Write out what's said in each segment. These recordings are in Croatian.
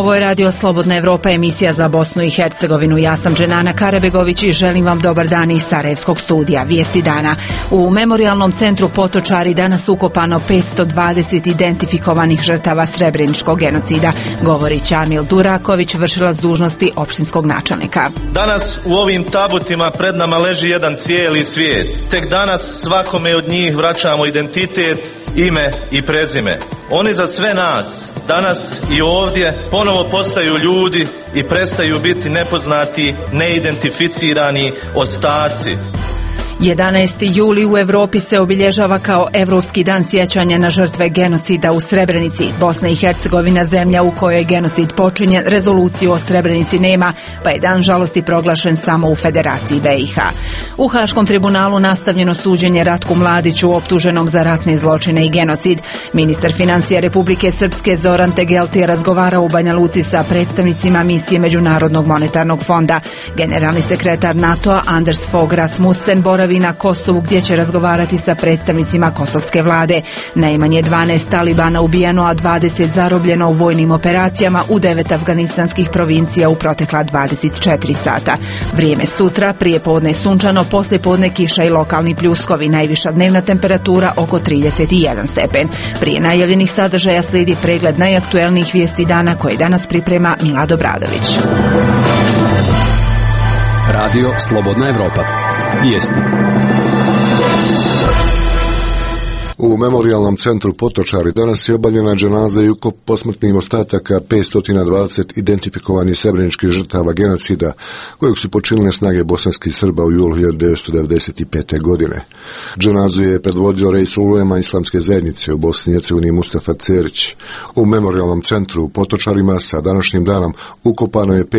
Ovo je Radio Slobodna Evropa, emisija za Bosnu i Hercegovinu. Ja sam Dženana Karabegović i želim vam dobar dan iz Sarajevskog studija. Vijesti dana. U Memorijalnom centru Potočari danas ukopano 520 identifikovanih žrtava srebreničkog genocida, govori Ćamil Duraković, vršilac dužnosti opštinskog načelnika. Danas u ovim tabutima pred nama leži jedan cijeli svijet. Tek danas svakome od njih vraćamo identitet, ime i prezime. Oni za sve nas, danas i ovdje, ponovo postaju ljudi i prestaju biti nepoznati, neidentificirani ostaci. 11. juli u Europi se obilježava kao Europski dan sjećanja na žrtve genocida u Srebrenici. Bosna i Hercegovina, zemlja u kojoj je genocid počinjen, rezoluciju o Srebrenici nema, pa je dan žalosti proglašen samo u Federaciji BiH. U Haškom tribunalu nastavljeno suđenje Ratku Mladiću, optuženom za ratne zločine i genocid. Ministar financija Republike Srpske Zoran Tegelti je razgovarao u Banja Luci sa predstavnicima misije Međunarodnog monetarnog fonda. Generalni sekretar NATO-a Anders Fogh Rasmussen boravi na Kosovu, gdje će razgovarati sa predstavnicima kosovske vlade. Najmanje 12 talibana ubijeno, a 20 zarobljeno u vojnim operacijama u 9 afganistanskih provincija u protekla 24 sata. Vrijeme sutra, prije podne sunčano, poslije podne kiša i lokalni pljuskovi, najviša dnevna temperatura oko 31 stepen. Prije najavljenih sadržaja slijedi pregled najaktuelnijih vijesti dana koje danas priprema Milad Obradović. Radio Slobodna Evropa. Vijesti. U Memorijalnom centru Potočari danas je obavljena dženaza i ukop posmrtnih ostataka 520 identifikovanih srebreničkih žrtava genocida kojeg su počinile snage bosanskih Srba u julu 1995. godine. Dženazu je predvodio Reisul ulema Islamske zajednice u Bosni i Hercegovini Mustafa Cerić. U Memorijalnom centru u Potočarima sa današnjim danom ukopano je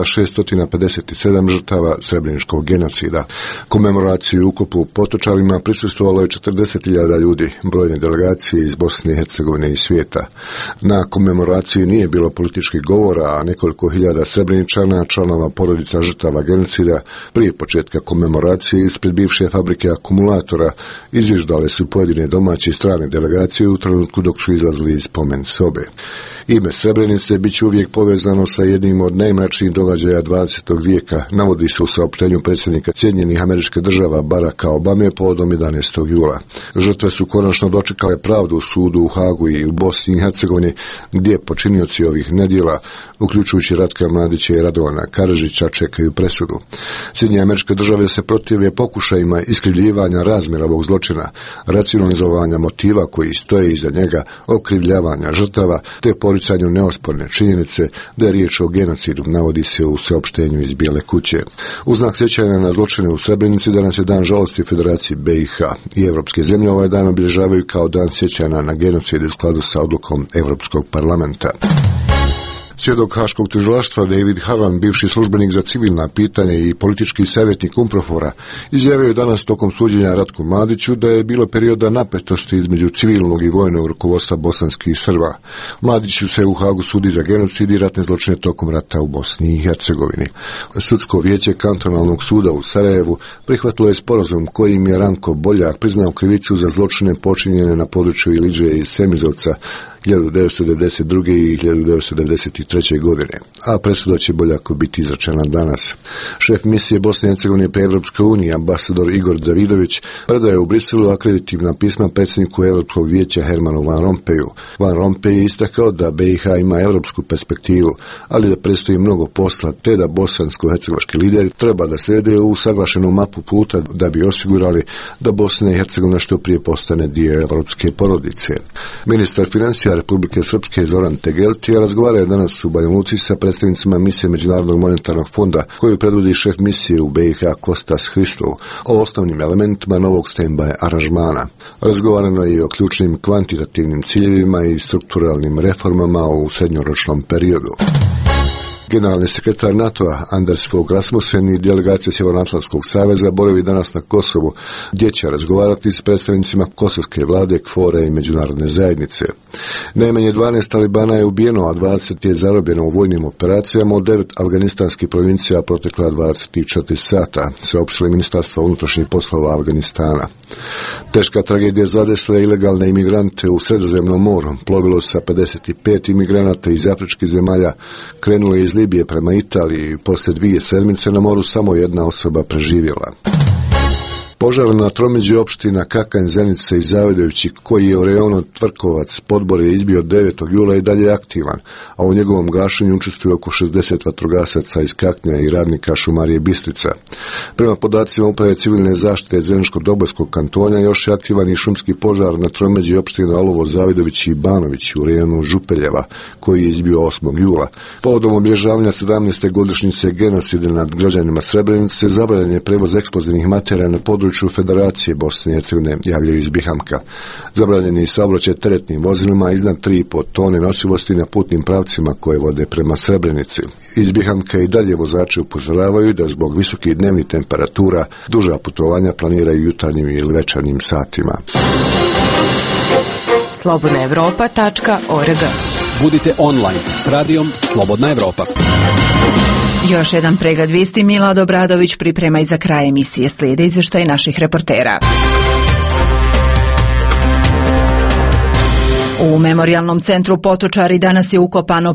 5657 žrtava srebreničkog genocida. Komemoraciju i ukopu u Potočarima prisustvovalo je 40.000 ljudi, brojne delegacije iz Bosne i Hercegovine i svijeta. Na komemoraciji nije bilo političkih govora, a nekoliko hiljada Srebreničana, članova porodica žrtava genocida, prije početka komemoracije ispred bivše fabrike akumulatora izvježdale su pojedine domaće i strane delegacije u trenutku dok su izlazili iz spomen sobe. Ime Srebrenice bit će uvijek povezano sa jednim od najmračnijih događaja 20. vijeka, navodi se u saopštenju predsjednika Sjedinjenih Američkih Država Baracka Obame povodom 11. jula. Žrtve su konačno dočekale pravdu u sudu u Hagu i u Bosni i Hercegovini, gdje počinioci ovih nedjela, uključujući Ratka Mladića i Radovana Karadžića, čekaju presudu. Sjedinjene Američke Države se protive pokušajima iskrivljivanja razmjera ovog zločina, racionalizovanja motiva koji stoje iza njega, okrivljavanja žrtava, te poricanju neosporne činjenice da je riječ o genocidu, navodi se u saopštenju iz Bijele kuće. U znak sjećanja na zločine u Srebrenici danas je dan žalosti u Federaciji BiH i evropske zemlje ovaj dan obilježavaju kao dan sjećanja na genocid u skladu sa odlukom Europskog parlamenta. Svjedok Haškog tužilaštva David Harlan, bivši službenik za civilna pitanja i politički savjetnik UNPROFOR-a, izjavio je danas tokom suđenja Ratku Mladiću da je bilo perioda napetosti između civilnog i vojnog rukovodstva bosanskih Srba. Mladiću se u Hagu sudi za genocid i ratne zločine tokom rata u Bosni i Hercegovini. Sudsko vijeće kantonalnog suda u Sarajevu prihvatilo je sporazum kojim je Ranko Boljak priznao krivicu za zločine počinjene na području Iliđe i Semizovca 1992. i 1993. godine, a presuda će Boljaku biti izrečena danas. Šef misije Bosne i Hercegovine pri Evropskoj uniji, ambasador Igor Davidović, predaje u Briselu akreditivna pisma predsjedniku Europskog vijeća Hermanu Van Rompuyu. Van Rompuy je istakao da BiH ima europsku perspektivu, ali da predstoji mnogo posla, te da bosansko-hercegovački lideri treba da slijede u usaglašenu mapu puta da bi osigurali da Bosna i Hercegovina što prije postane dio evropske porodice. Ministar financija Republike Srpske Zoran Tegelti razgovara je danas u Banja Luci sa predstavnicima misije Međunarodnog monetarnog fonda koju predvodi šef misije u BiH Kostas Hristov o osnovnim elementima novog stand-by aranžmana. Razgovarano je i o ključnim kvantitativnim ciljevima i strukturalnim reformama u srednjoročnom periodu. Generalni sekretar NATO-a Anders Fogh Rasmussen i delegacija Sjevernoatlantskog saveza boravi danas na Kosovu, gdje će razgovarati s predstavnicima kosovske vlade, KFOR-a i međunarodne zajednice. Najmanje 12 talibana je ubijeno, a 20 je zarobljeno u vojnim operacijama od 9 afganistanskih provincija protekla 24 sata, saopštilo Ministarstvo unutrašnjih poslova Afganistana. Teška tragedija zadesla ilegalne imigrante u Sredozemnom moru. Plovilo sa 55 imigranata iz afričkih zemalja krenulo je iz Libije prema Italiji i poslije 2 sedmice na moru samo jedna osoba preživjela. Požar na tromeđi opština Kakanj, Zenica i Zavedovići, koji je u rejonu Tvrkovac Podborje izbio 9. jula i dalje aktivan, a u njegovom gašenju učestvuje oko 60 vatrogasaca iz Kaknja i radnika Šumarije Bistrica. Prema podacima Uprave civilne zaštite Zreničko-Dobojskog kantona još je aktivan i šumski požar na tromeđi opština Olovo, Zavedovići i Banović u rejonu Župeljeva, koji je izbio 8. jula. Povodom obilježavanja 17. godišnjice genocida nad građanima Srebrenice zabranjen je prevoz eksplozivnih materija na području Federacije Bosne i Hercegovine, javljaju iz Bihamka. Zabranjen je i saobraćaj teretnim vozilima iznad 3,5 tone nosivosti na putnim pravcima koje vode prema Srebrenici. Iz Bihamka i dalje vozači upozoravaju da zbog visokih dnevnih temperatura duža putovanja planiraju jutarnjim ili večernjim satima. slobodnaevropa.org. Budite online s radijom Slobodna Evropa. Još jedan pregled vijesti. Milad Obradović priprema i za kraj emisije. Slijede izvještaj naših reportera. U Memorijalnom centru Potočari danas je ukopano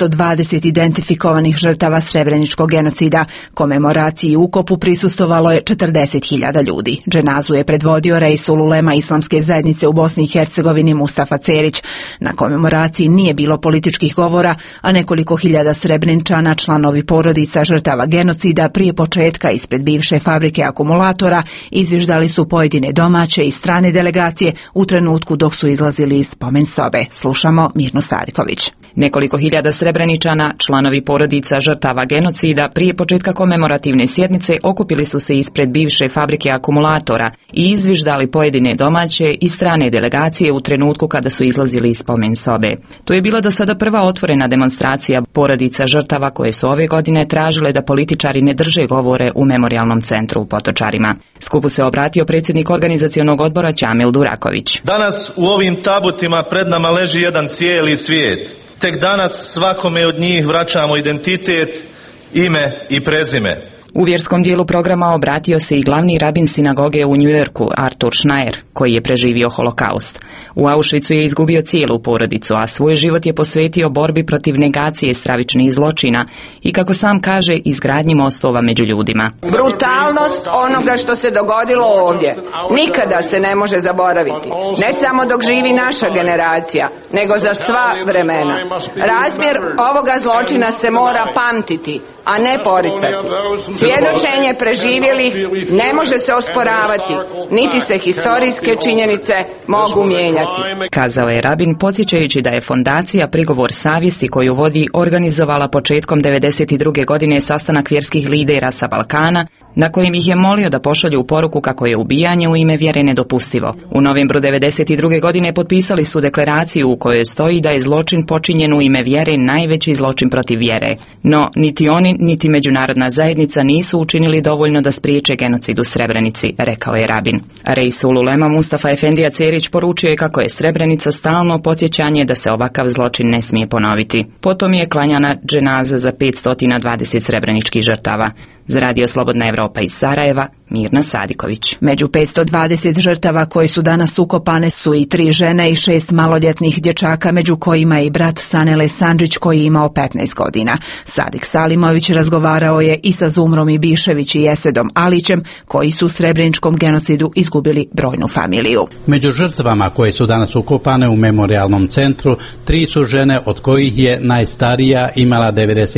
520 identifikovanih žrtava srebreničkog genocida. Komemoraciji i ukopu prisustvovalo je 40.000 ljudi. Dženazu je predvodio Reisul Ulema Islamske zajednice u Bosni i Hercegovini Mustafa Cerić. Na komemoraciji nije bilo političkih govora, a nekoliko hiljada Srebreničana, članovi porodica žrtava genocida, prije početka ispred bivše fabrike akumulatora izvježdali su pojedine domaće i strane delegacije u trenutku dok su izlazili iz spomen sobe. Slušamo Mirnu Sadiković. Nekoliko hiljada Srebreničana, članovi porodica žrtava genocida, prije početka komemorativne sjednice okupili su se ispred bivše fabrike akumulatora i izviždali pojedine domaće i strane delegacije u trenutku kada su izlazili iz spomen sobe. To je bila do sada prva otvorena demonstracija porodica žrtava koje su ove godine tražile da političari ne drže govore u Memorijalnom centru u Potočarima. Skupu se obratio predsjednik organizacionog odbora Ćamil Duraković. Danas u ovim tabutima pred nama leži jedan cijeli svijet. Tek danas svakome od njih vraćamo identitet, ime i prezime. U vjerskom dijelu programa obratio se i glavni rabin sinagoge u New Yorku, Arthur Schneier, koji je preživio holokaust. U Auschwitzu je izgubio cijelu porodicu, a svoj život je posvetio borbi protiv negacije stravičnih zločina i, kako sam kaže, izgradnji mostova među ljudima. Brutalnost onoga što se dogodilo ovdje nikada se ne može zaboraviti. Ne samo dok živi naša generacija, nego za sva vremena. Razmjer ovoga zločina se mora pamtiti, a ne poricati. Svjedočenje preživjelih ne može se osporavati, niti se historijske činjenice mogu mijenjati. Kazao je rabin, podsjećajući da je fondacija Prigovor savjesti koju vodi organizovala početkom 1992. godine sastanak vjerskih lidera sa Balkana, na kojem ih je molio da pošalju poruku kako je ubijanje u ime vjere nedopustivo. U novembru 1992. godine potpisali su deklaraciju u kojoj stoji da je zločin počinjen u ime vjere najveći zločin protiv vjere. No, niti oni, niti međunarodna zajednica nisu učinili dovoljno da spriječe genocid u Srebrenici, rekao je rabin. Reisul Ulema Mustafa Efendija Cerić poručio je kako je Srebrenica stalno podsjećanje da se ovakav zločin ne smije ponoviti. Potom je klanjana dženaza za 520 srebreničkih žrtava. Za Radio Slobodna Evropa iz Sarajeva, Mirna Sadiković. Među 520 žrtava koji su danas ukopane su i 3 žene i 6 maloljetnih dječaka, među kojima je i brat Sanele Sandžić koji je imao 15 godina. Sadik Salimović razgovarao je i sa Zumrom Ibišević i Esedom Alićem, koji su u srebreničkom genocidu izgubili brojnu familiju. Među žrtvama koje su danas ukopane u Memorijalnom centru 3 su žene, od kojih je najstarija imala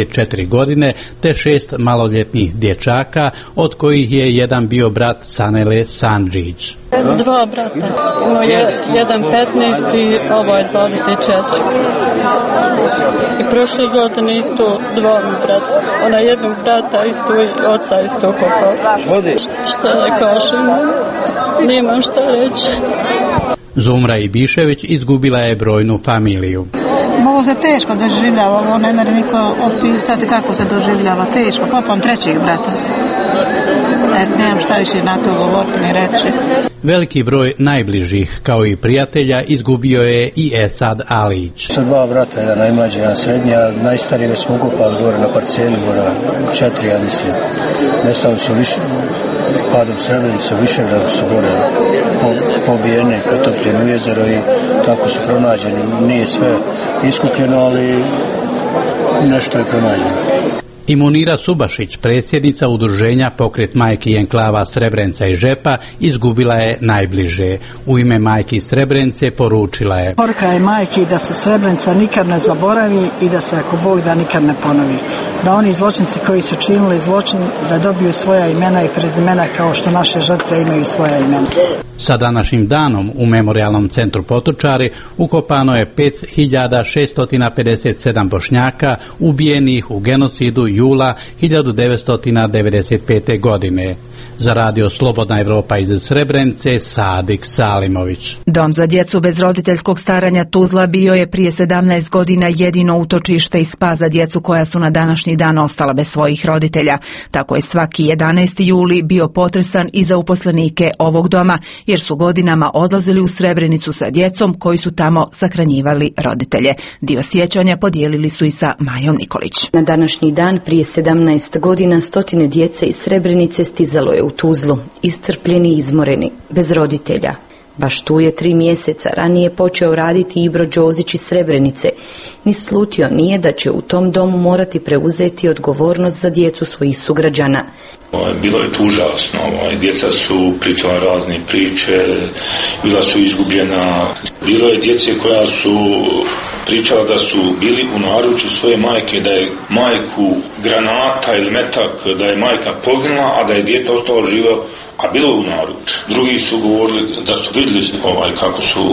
94 godine, te 6 maloljetnih dječaka, od kojih je jedan bio brat Sanele Sandžić. 2 brata, jedan 15 i ovaj 24. I prošle godine isto 2 brata. Ona jednog brata isto i oca isto kopao. Šta da kažem, nemam šta reći. Zumra Ibišević izgubila je brojnu familiju. Ovo se teško doživljava, ovo ne mere niko opisati kako se doživljava, teško, kopam trećeg brata. Nemam šta više na to govoriti ni reći. Veliki broj najbližih, kao i prijatelja, izgubio je i Esad Alić. Sa dva brata, jedan najmlađi, jedan srednji, a najstariji smo ukopali gore na parceli, gore 4, ja mislim. Nestali su više, padom Srebrenice, više da su gore pobijene, potopljeni u jezero i tako su pronađeni. Nije sve iskupljeno, ali nešto je pronađeno. I Munira Subašić, predsjednica udruženja Pokret majki i enklava Srebrenica i Žepa, izgubila je najbliže. U ime majki iz Srebrenice poručila je: Poruka je majki da se Srebrenica nikad ne zaboravi i da se, ako Bog da, nikad ne ponovi. Da oni zločinci koji su činili zločin, da dobiju svoja imena i prezimena kao što naše žrtve imaju svoja imena. Sa današnjim danom u Memorijalnom centru Potočari ukopano je 5657 Bošnjaka ubijenih u genocidu jula 1995. godine. Za radio Slobodna Evropa iz Srebrenice, Sadik Salimović. Dom za djecu bez roditeljskog staranja Tuzla bio je prije 17 godina jedino utočište i spas za djecu koja su na današnji dan ostala bez svojih roditelja. Tako je svaki 11. juli bio potresan i za uposlenike ovog doma, jer su godinama odlazili u Srebrenicu sa djecom koji su tamo sahranjivali roditelje. Dio sjećanja podijelili su i sa Majom Nikolić. Na današnji dan prije 17 godina stotine djece iz Srebrenice stizalo je u Tuzlu, iscrpljeni i izmoreni, bez roditelja. Baš tu je 3 mjeseca ranije počeo raditi Ibro Đozić iz Srebrenice. Ni slutio nije da će u tom domu morati preuzeti odgovornost za djecu svojih sugrađana. Bilo je to užasno. Djeca su pričala razne priče, bila su izgubljena. Bilo je djece koja su pričala da su bili u naručju svoje majke, da je majku granata ili metak, da je majka poginula, a da je dijete ostalo živo, a bilo u naručju. Drugi su govorili da su vidjeli kako su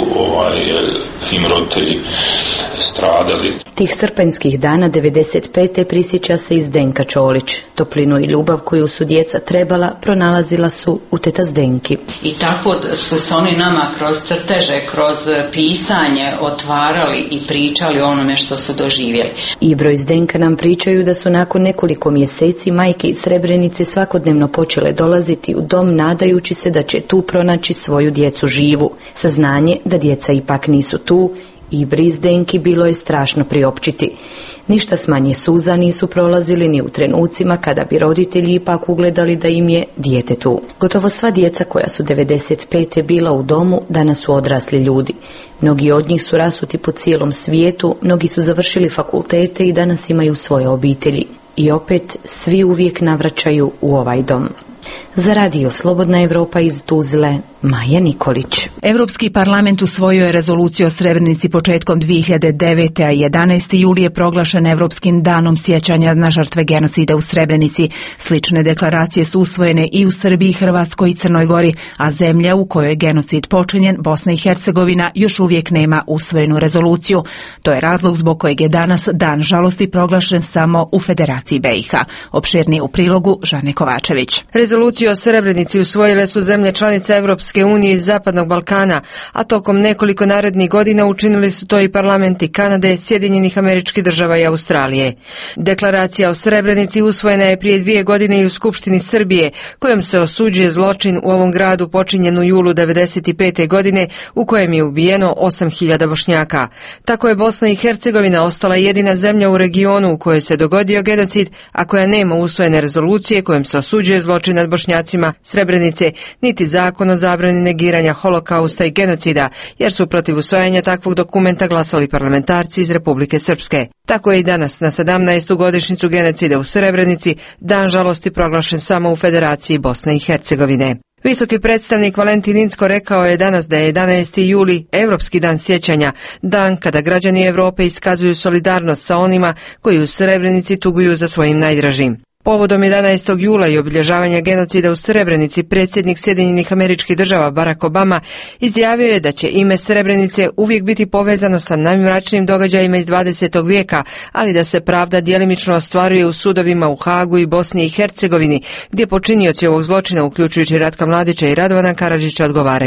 im roditelji stradali. Tih srpanjskih dana 95. prisjeća se i Zdenka Čolić. Toplinu i ljubav koju su djeca trebala pronalazila su u teta Zdenki. I tako su se oni nama kroz crteže, kroz pisanje otvarali i pričali o onome što su doživjeli. Ibro i Zdenka nam pričaju da su nakon nekoliko mjeseci majke iz Srebrenice svakodnevno počele dolaziti u dom nadajući se da će tu pronaći svoju djecu živu. Saznanje da djeca ipak nisu tu, Ibri i Zdenki bilo je strašno priopćiti. Ništa s manje suza nisu prolazili ni u trenucima kada bi roditelji ipak ugledali da im je dijete tu. Gotovo sva djeca koja su 95. bila u domu danas su odrasli ljudi. Mnogi od njih su rasuti po cijelom svijetu, mnogi su završili fakultete i danas imaju svoje obitelji. I opet svi uvijek navraćaju u ovaj dom. Za radio Slobodna Evropa iz Tuzle, Maja Nikolić. Europski parlament usvojio je rezoluciju o Srebrenici početkom 2009. a 11. juli je proglašen Europskim danom sjećanja na žrtve genocida u Srebrenici. Slične deklaracije su usvojene i u Srbiji, Hrvatskoj i Crnoj Gori, a zemlja u kojoj je genocid počinjen, Bosna i Hercegovina, još uvijek nema usvojenu rezoluciju. To je razlog zbog kojeg je danas dan žalosti proglašen samo u Federaciji BiH. Opširnije u prilogu Žane Kovačević. Rezoluciju o Srebrenici usvojile su zemlje članice Europske unije iz Zapadnog Balkana, a tokom nekoliko narednih godina učinili su to i parlamenti Kanade, Sjedinjenih Američkih Država i Australije. Deklaracija o Srebrenici usvojena je prije 2 godine i u Skupštini Srbije, kojom se osuđuje zločin u ovom gradu počinjen u julu 1995. godine, u kojem je ubijeno 8.000 Bošnjaka. Tako je Bosna i Hercegovina ostala jedina zemlja u regionu u kojoj se dogodio genocid, a koja nema usvojene rezolucije kojom se osuđuje zločin nad Bošnjacima Srebrenice, niti zakon o zabrani negiranja holokausta i genocida, jer su protiv usvajanja takvog dokumenta glasali parlamentarci iz Republike Srpske. Tako je i danas, na 17. godišnjicu genocida u Srebrenici, dan žalosti proglašen samo u Federaciji Bosne i Hercegovine. Visoki predstavnik Valentin Incko rekao je danas da je 11. juli Europski dan sjećanja, dan kada građani Europe iskazuju solidarnost sa onima koji u Srebrenici tuguju za svojim najdražim. Povodom 11. jula i obilježavanja genocida u Srebrenici, predsjednik Sjedinjenih Američkih Država Barack Obama izjavio je da će ime Srebrenice uvijek biti povezano sa najmračnijim događajima iz 20. vijeka, ali da se pravda djelimično ostvaruje u sudovima u Hagu i Bosni i Hercegovini, gdje počinioci ovog zločina, uključujući Ratka Mladića i Radovana Karadžića, odgovaraju.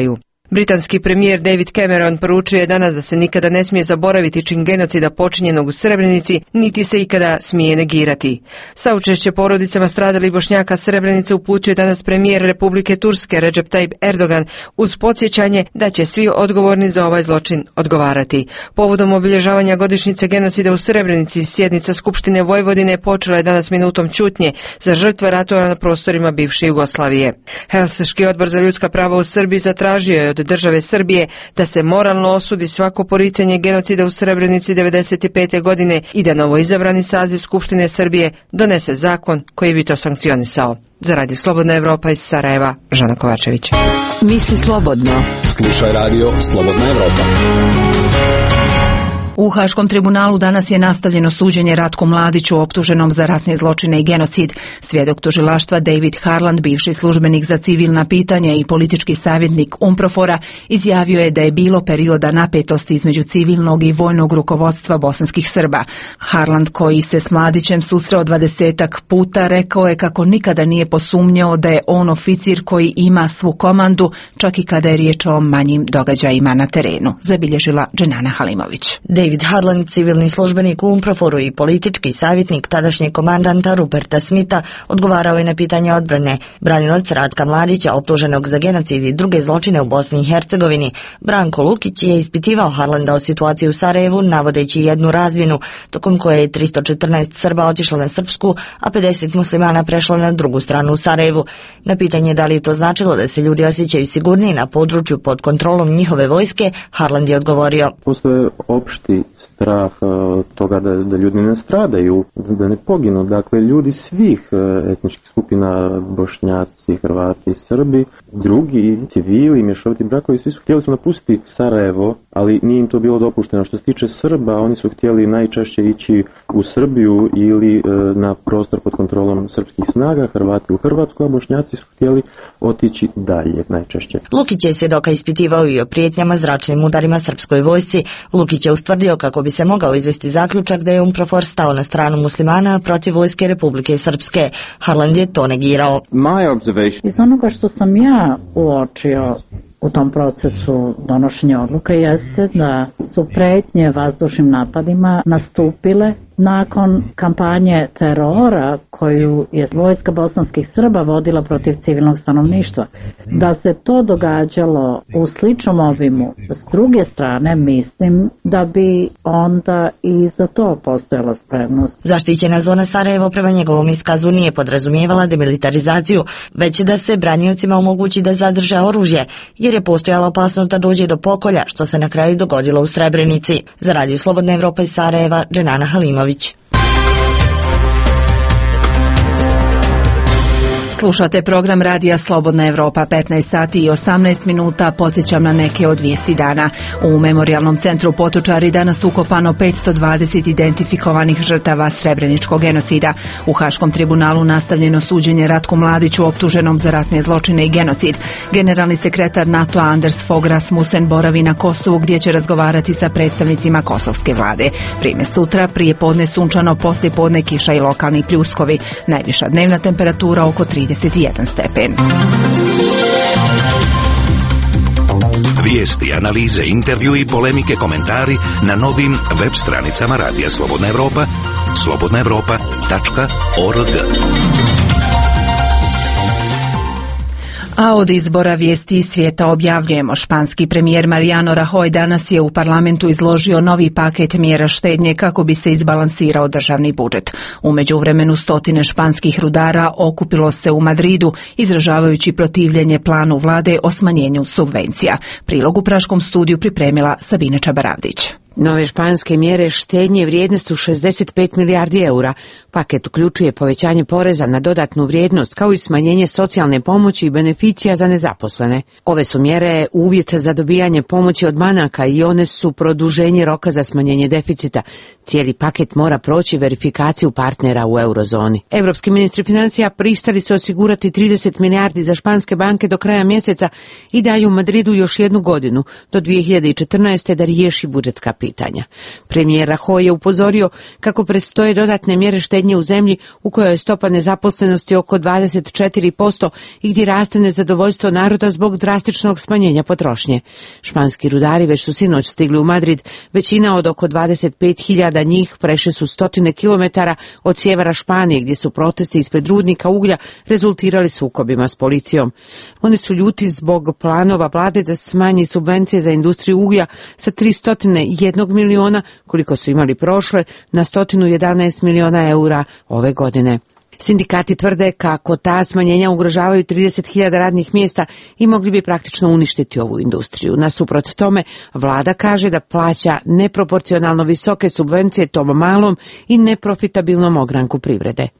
Britanski premijer David Cameron poručio je danas da se nikada ne smije zaboraviti čin genocida počinjenog u Srebrenici, niti se ikada smije negirati. Saučešće porodicama stradalih Bošnjaka Srebrenice uputio je danas premijer Republike Turske Recep Tayyip Erdogan uz podsjećanje da će svi odgovorni za ovaj zločin odgovarati. Povodom obilježavanja godišnjice genocida u Srebrenici, sjednica Skupštine Vojvodine počela je danas minutom ćutnje za žrtve ratova na prostorima bivše Jugoslavije. Helsinški odbor za ljudska prava u Srbiji zatražio je od države Srbije da se moralno osudi svako poricanje genocida u Srebrenici 1995. godine i da novoizabrani saziv Skupštine Srbije donese zakon koji bi to sankcionisao. Za Radio Slobodna Evropa iz Sarajeva, Žana Kovačević. Misli slobodno. Slušaj Radio Slobodna Evropa. U Haškom tribunalu danas je nastavljeno suđenje Ratku Mladiću optuženom za ratne zločine i genocid. Svjedok tužilaštva David Harland, bivši službenik za civilna pitanja i politički savjetnik UNPROFOR-a, izjavio je da je bilo perioda napetosti između civilnog i vojnog rukovodstva bosanskih Srba. Harland, koji se s Mladićem susreo 20-ak puta, rekao je kako nikada nije posumnjao da je on oficir koji ima svu komandu, čak i kada je riječ o manjim događajima na terenu, zabilježila Dženana Halimović. David Harland, civilni službenik u UNPROFOR-u i politički savjetnik tadašnjeg komandanta Ruperta Smitha, odgovarao je na pitanje odbrane. Branilac Ratka Mladića, optuženog za genocid i druge zločine u Bosni i Hercegovini, Branko Lukić je ispitivao Harlanda o situaciji u Sarajevu, navodeći jednu razmjenu, tokom koje je 314 Srba otišlo na srpsku, a 50 muslimana prešlo na drugu stranu u Sarajevu. Na pitanje da li je to značilo da se ljudi osjećaju sigurniji na području pod kontrolom njihove vojske, Harland je odgovorio: Postoje opšti strah toga da ljudi ne stradaju, da ne poginu. Dakle, ljudi svih etničkih skupina, Bošnjaci, Hrvati, Srbi, drugi, civili, mješoviti brakovi, svi su htjeli napustiti Sarajevo, ali nije im to bilo dopušteno. Što se tiče Srba, oni su htjeli najčešće ići u Srbiju ili na prostor pod kontrolom srpskih snaga, Hrvati u Hrvatsku, a Bošnjaci su htjeli otići dalje najčešće. Lukić je svjedoka ispitivao i o prijetnjama zračnim udarima srpskoj vojsci. Lukić je ustvrdio kako bi se mogao izvesti zaključak da je UNPROFOR stao na stranu muslimana protiv vojske Republike Srpske. Harland je to negirao. Iz onoga što sam ja uočio u tom procesu donošenja odluka jeste da su prijetnje vazdušnim napadima nastupile nakon kampanje terora koju je vojska bosanskih Srba vodila protiv civilnog stanovništva. Da se to događalo u sličnom obimu s druge strane, mislim da bi onda i za to postojala spremnost. Zaštićena zona Sarajevo prema njegovom iskazu nije podrazumijevala demilitarizaciju, već da se branjevcima omogući da zadrže oružje, jer je postojala opasnost da dođe do pokolja, što se na kraju dogodilo u Srebrenici. Za Radio Slobodna Evropa iz Sarajeva, Dženana Halimović. Slušate program Radija Slobodna Evropa, 15 sati i 18 minuta. Podsjećam na neke od vijesti dana. U Memorijalnom centru Potočari danas ukopano 520 identifikovanih žrtava srebreničkog genocida. U Haškom tribunalu nastavljeno suđenje Ratku Mladiću optuženom za ratne zločine i genocid. Generalni sekretar NATO Anders Fogh Rasmussen boravi na Kosovu gdje će razgovarati sa predstavnicima kosovske vlade. Prime sutra, prije podne sunčano, poslije podne kiša i lokalni pljuskovi. Najviša dnevna temperatura oko 31 stepen. Vijesti, analize, intervju i polemike, komentari na novim web stranicama Radija Slobodna Evropa, slobodnaevropa.org. A od izbora vijesti iz svijeta objavljujemo. Španski premijer Mariano Rajoy danas je u parlamentu izložio novi paket mjera štednje kako bi se izbalansirao državni budžet. U međuvremenu stotine španskih rudara okupilo se u Madridu izražavajući protivljenje planu vlade o smanjenju subvencija. Prilog u Praškom studiju pripremila Sabina Čabaravdić. Nove španske mjere štednje vrijedne su 65 milijardi eura. Paket uključuje povećanje poreza na dodatnu vrijednost kao i smanjenje socijalne pomoći i beneficija za nezaposlene. Ove su mjere uvjet za dobijanje pomoći od banaka i one su produženje roka za smanjenje deficita. Cijeli paket mora proći verifikaciju partnera u eurozoni. Europski ministri financija pristali su osigurati 30 milijardi za španske banke do kraja mjeseca i daju Madridu još jednu godinu, do 2014. da riješi budžet kapitala. pitanja. Premijer Rajoy je upozorio kako predstoje dodatne mjere štednje u zemlji u kojoj je stopa nezaposlenosti oko 24% i gdje raste nezadovoljstvo naroda zbog drastičnog smanjenja potrošnje. Španski rudari već su sinoć stigli u Madrid, većina od oko 25.000 njih prešli su stotine kilometara od sjevera Španije gdje su protesti ispred rudnika uglja rezultirali sukobima s policijom. Oni su ljuti zbog planova vlade da smanji subvencije za industriju uglja sa 301 miliona, koliko su imali prošle, na 111 miliona eura ove godine. Sindikati tvrde kako ta smanjenja ugrožavaju 30.000 radnih mjesta i mogli bi praktično uništiti ovu industriju. Nasuprot tome, vlada kaže da plaća neproporcionalno visoke subvencije tom malom i neprofitabilnom ogranku privrede.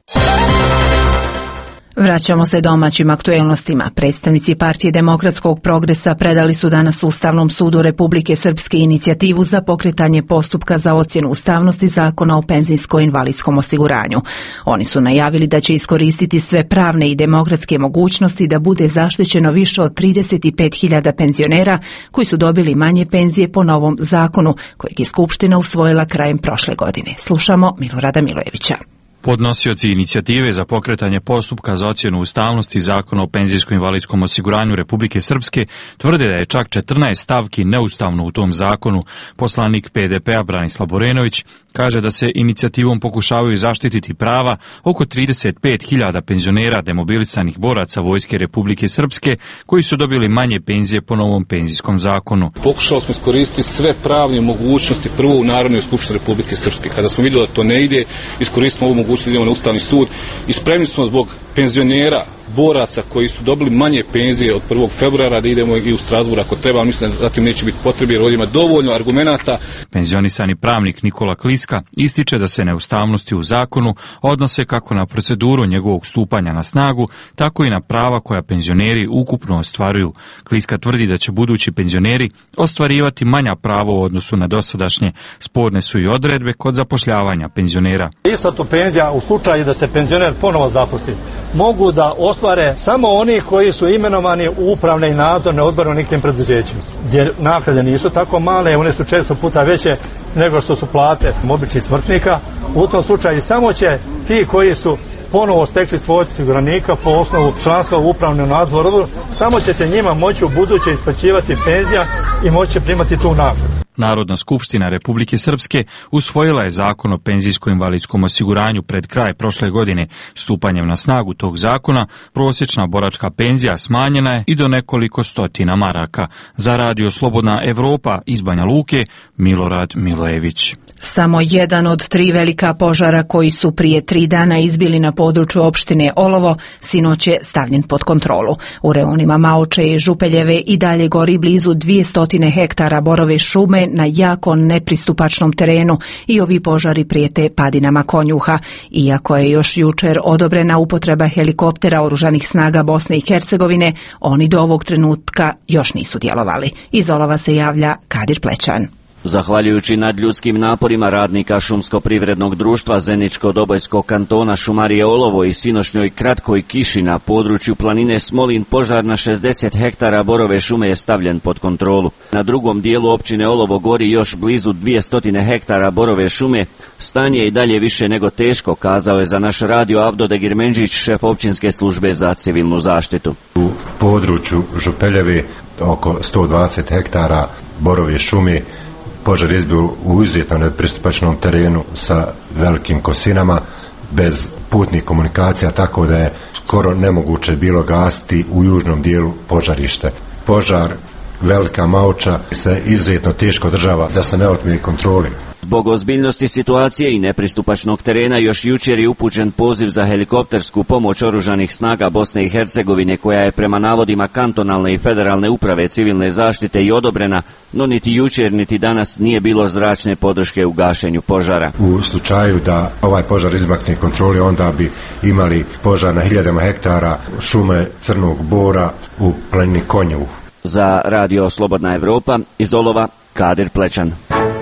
Vraćamo se domaćim aktuelnostima. Predstavnici Partije demokratskog progresa predali su danas Ustavnom sudu Republike Srpske inicijativu za pokretanje postupka za ocjenu ustavnosti Zakona o penzijsko-invalidskom osiguranju. Oni su najavili da će iskoristiti sve pravne i demokratske mogućnosti da bude zaštićeno više od 35.000 penzionera koji su dobili manje penzije po novom zakonu kojeg je Skupština usvojila krajem prošle godine. Slušamo Milorada Milojevića. Podnosioci inicijative za pokretanje postupka za ocjenu ustavnosti Zakona o penzijsko-invalidskom osiguranju Republike Srpske tvrde da je čak 14 stavki neustavno u tom zakonu. Poslanik PDP-a Branislav Borenović kaže da se inicijativom pokušavaju zaštititi prava oko 35.000 penzionera demobilisanih boraca Vojske Republike Srpske koji su dobili manje penzije po novom penzijskom zakonu. Pokušali smo iskoristiti sve pravne mogućnosti prvo u Narodnoj skupštini Republike Srpske. Kada smo vidjeli da to ne ide, iskoristimo ovu mogućnost da idemo na Ustavni sud i spremni smo zbog penzionera, boraca koji su dobili manje penzije od 1. februara da idemo i u Strasbourg ako treba, mislim da zatim neće biti potrebe jer ovdje ima dovoljno argumenata. Penzionisani pravnik Nikola Kliska ističe da se neustavnosti u zakonu odnose kako na proceduru njegovog stupanja na snagu, tako i na prava koja penzioneri ukupno ostvaruju. Kliska tvrdi da će budući penzioneri ostvarivati manja prava u odnosu na dosadašnje. Sporne su i odredbe kod zapošljavanja penzionera. Isplatu penzija u slučaju da se penzioner ponovo zaposli mogu da ostvare samo oni koji su imenovani u upravne i nadzorne odbore u nekim preduzećima, gdje naknade nisu tako male, one su često puta veće nego što su plate običnih smrtnika. U tom slučaju samo će ti koji su ponovo stekli svojstvo osiguranika po osnovu članstva u upravnom nadzoru, samo će se njima moći u buduće isplaćivati penzija i moći primati tu naknadu. Narodna skupština Republike Srpske usvojila je zakon o penzijsko-invalidskom osiguranju pred kraj prošle godine. Stupanjem na snagu tog zakona, prosječna boračka penzija smanjena je i do nekoliko stotina maraka. Za Radio Slobodna Evropa iz Banja Luke, Milorad Milojević. Samo jedan od 3 velika požara koji su prije 3 dana izbili na području opštine Olovo, sinoć je stavljen pod kontrolu. U reonima Maoče i Župeljeve i dalje gori blizu 200 hektara borove šume na jako nepristupačnom terenu i ovi požari prijete padinama konjuha. Iako je još jučer odobrena upotreba helikoptera oružanih snaga Bosne i Hercegovine, oni do ovog trenutka još nisu djelovali. Iz Olova se javlja Kadir Plećan. Zahvaljujući nadljudskim naporima radnika šumsko-privrednog društva Zeničko-Dobojskog kantona Šumarije Olovo i sinoćnjoj kratkoj kiši na području planine Smolin, požar na 60 hektara borove šume je stavljen pod kontrolu. Na drugom dijelu općine Olovo gori još blizu 200 hektara borove šume. Stanje je i dalje više nego teško, kazao je za naš radio Avdo Degirmenđić, šef općinske službe za civilnu zaštitu. U području Župeljeve oko 120 hektara borove šume požar izbio u izuzetno nepristupačnom terenu sa velikim kosinama, bez putnih komunikacija, tako da je skoro nemoguće bilo gasiti u južnom dijelu požarište. Požar Velika Maoča se izuzetno teško održava da se ne otme kontroli. Zbog ozbiljnosti situacije i nepristupačnog terena još jučer je upućen poziv za helikoptersku pomoć oružanih snaga Bosne i Hercegovine koja je prema navodima kantonalne i federalne uprave civilne zaštite i odobrena, no niti jučer niti danas nije bilo zračne podrške u gašenju požara. U slučaju da ovaj požar izmakne kontroli, onda bi imali požar na hiljadama hektara šume crnog bora u planini Konjevu. Za Radio Slobodna Evropa iz Olova, Kadir Plećan.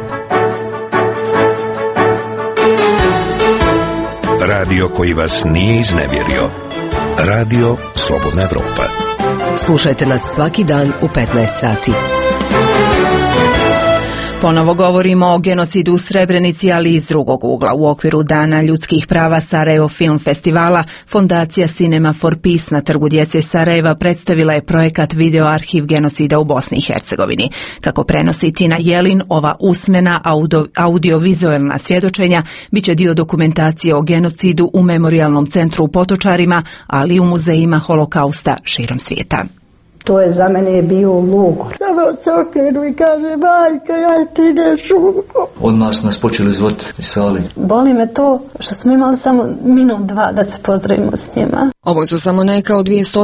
Radio koji vas nije iznevjerio. Radio Slobodna Evropa. Slušajte nas svaki dan u 15 sati. Ponovo govorimo o genocidu u Srebrenici, ali iz drugog ugla. U okviru Dana ljudskih prava Sarajevo Film Festivala, fondacija Cinema for Peace na Trgu djece Sarajeva predstavila je projekat Video arhiv genocida u Bosni i Hercegovini. Kako prenosi Tina Jelin, ova usmena audiovizualna svjedočenja biće dio dokumentacije o genocidu u Memorijalnom centru u Potočarima, ali i u muzejima holokausta širom svijeta. To je za mene bio logor. Samo se okrenu i kaže, majka, ja ti ideš Odmah su nas počeli izvoditi iz sali. Boli me to što smo imali samo minut, dva da se pozdravimo s njima. Ovo su samo neka od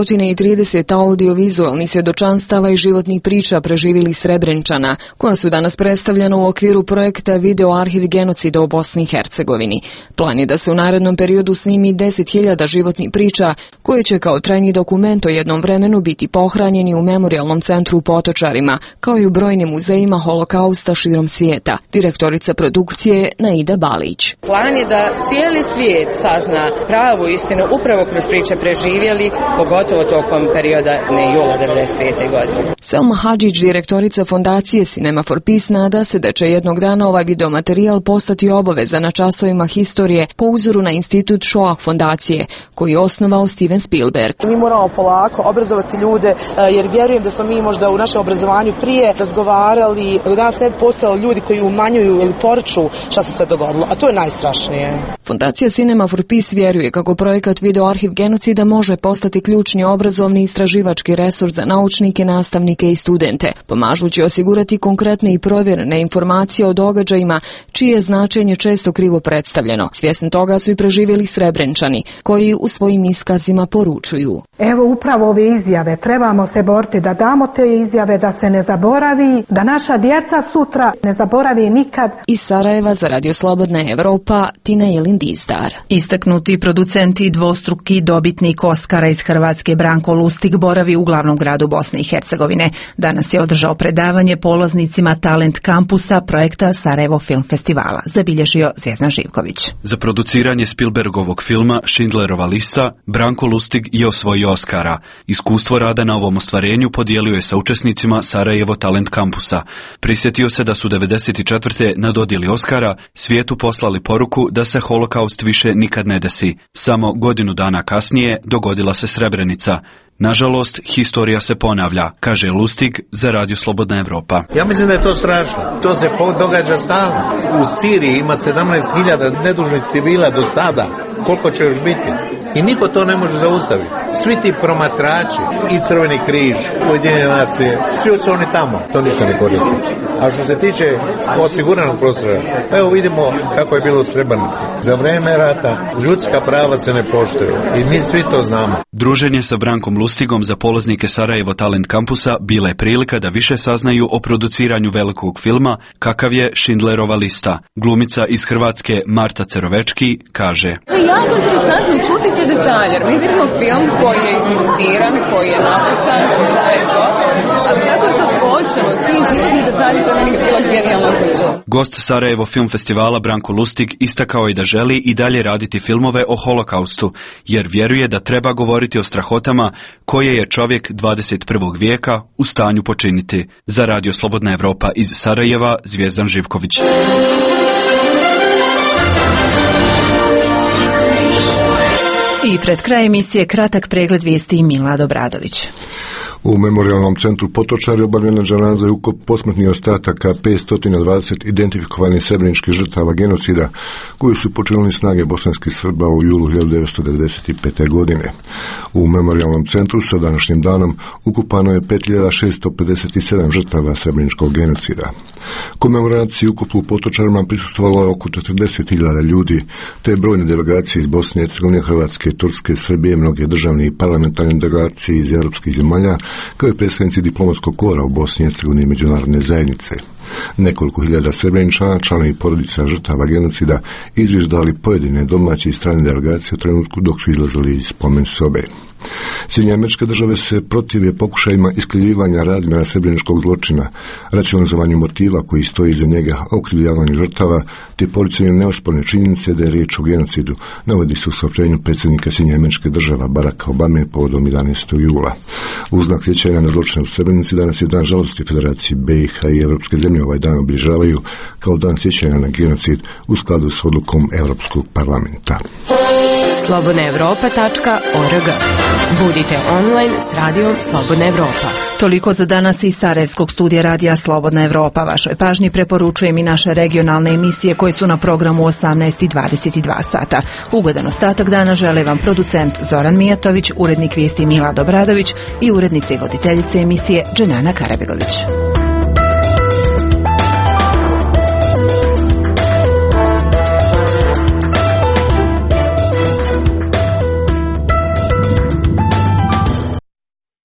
230 audiovizualnih svjedočanstava i životnih priča preživjelih Srebrenčana, koja su danas predstavljena u okviru projekta Video arhiv genocida u Bosni i Hercegovini. Plan je da se u narednom periodu snimi 10.000 životnih priča, koje će kao trajni dokument o jednom vremenu biti pohranjeni u Memorijalnom centru u Potočarima, kao i u brojnim muzejima holokausta širom svijeta. Direktorica produkcije Naida Balić. Plan je da cijeli svijet sazna pravu istinu upravo kroz priče preživjeli, pogotovo tokom perioda jula 1995. godine. Selma Hadžić, direktorica fondacije Cinema for Peace, nada se da će jednog dana ovaj videomaterijal postati obaveza na časovima historije po uzoru na institut Shoah fondacije, koji je osnovao Steven Spielberg. Mi moramo polako obrazovati ljude, jer vjerujem da smo mi možda u našem obrazovanju prije razgovarali, danas ne bi postojali ljudi koji umanjuju ili poriču šta se sve dogodilo, a to je najstrašnije. Fondacija Cinema for Peace vjeruje kako projekat Video arhiv genocida može postati ključni obrazovni i istraživački resurs za naučnike, nastavnike i studente, pomažući osigurati konkretne i provjerene informacije o događajima čije je značenje često krivo predstavljeno. Svjesni toga su i preživjeli Srebrenčani, koji u svojim iskazima poručuju. Evo upravo ove izjave, trebamo se boriti da damo te izjave, da se ne zaboravi, da naša djeca sutra ne zaboravi nikad. Iz Sarajeva za Radio Slobodna Evropa, Tina Jelin Dizdar. Istaknuti producent i dvostruki dobitnik Oskara iz Hrvatske Branko Lustig boravi u glavnom gradu Bosne i Hercegovine. Danas je održao predavanje polaznicima Talent kampusa projekta Sarajevo Film Festivala, zabilježio Zvjezdan Živković. Za produciranje Spielbergovog filma Schindlerova lista Branko Lustig je osvojio Oskara. Iskustvo rada na ovom ostvarenju podijelio je sa učesnicima Sarajevo Talent kampusa. Prisjetio se da su 1994. na dodjeli Oskara svijetu poslali poruku da se holokaust više nikad ne desi. Samo godinu dana kasnije dogodila se Srebrenica. Nažalost, historija se ponavlja, kaže Lustig za Radio Slobodna Evropa. Ja mislim da je to strašno. To se događa stalno. U Siriji ima 17.000 nedužnih civila do sada. Koliko će još biti? I niko to ne može zaustaviti. Svi ti promatrači, i Crveni križ, Ujedinjene nacije, svi su oni tamo. To ništa ne koristi. A što se tiče osiguranog prostora, evo vidimo kako je bilo u Srebrenici. Za vrijeme rata ljudska prava se ne poštuju i mi svi to znamo. Druženje sa Brankom Lustigom za polaznike Sarajevo Talent kampusa bila je prilika da više saznaju o produciranju velikog filma kakav je Schindlerova lista. Glumica iz Hrvatske Marta Cerovečki kaže: To je jako interesantno čuti te detalje, jer mi vidimo film koji je izmontiran, koji je napucan, koji je sve to, ali kako je to počelo, ti životni detalji, to je meni bilo genijalno za čuti. Gost Sarajevo Film Festivala Branko Lustig istakao je da želi i dalje raditi filmove o holokaustu, jer vjeruje da treba govoriti o strahotama koje je čovjek 21. vijeka u stanju počiniti. Za Radio Slobodna Evropa iz Sarajeva, Zvjezdan Živković. I pred kraj emisije kratak pregled vijesti i Milad Obradović. U Memorijalnom centru Potočari obavljena džanaza i ukop posmrtnih ostataka 520 identifikovanih srebreničkih žrtava genocida koji su počinili snage bosanskih Srba u julu 1995. godine. U Memorijalnom centru sa današnjim danom ukopano je 5657 žrtava srebreničkog genocida. Komemoraciji ukopu u Potočarima prisustvovalo je oko 40.000 ljudi, te brojne delegacije iz Bosne i Hercegovine, Hrvatske, Turske, Srbije, mnoge državne i parlamentarne delegacije iz europskih zemalja, kao i predstavnici diplomatskog kora u Bosni i Hercegovini i međunarodne zajednice. Nekoliko hiljada Srebreničana, članovi porodica žrtava genocida, izvježdali pojedine domaće i strane delegacije u trenutku dok su izlazili iz spomen sobe. Sjedinjene Američke Države se protive pokušajima iskrivljivanja razmjera srebreničkog zločina, racionalizovanju motiva koji stoji iza njega, okrivljavanju žrtava, te poricanju neosporne činjenice da je riječ o genocidu, navodi se u saopštenju predsjednika Sjedinjenih Američkih Država Baracka Obame povodom 11. jula. U znak sjećanja na zločine u Srebrenici danas je dan žalosti. Federacije BiH i evropske zemlje ovaj dan obilježavaju kao dan sjećanja na genocid u skladu s odlukom Europskog parlamenta. slobodnaevropa.org. Budite online s radijom Slobodna Evropa. Toliko za danas iz Sarajevskog studija radija Slobodna Evropa. Vašoj pažnji preporučujem i naše regionalne emisije koje su na programu 18 i 22 sata. Ugodan ostatak dana žele vam producent Zoran Mijatović, urednik vijesti Milad Obradović i urednica i voditeljica emisije Dženana Karabegović.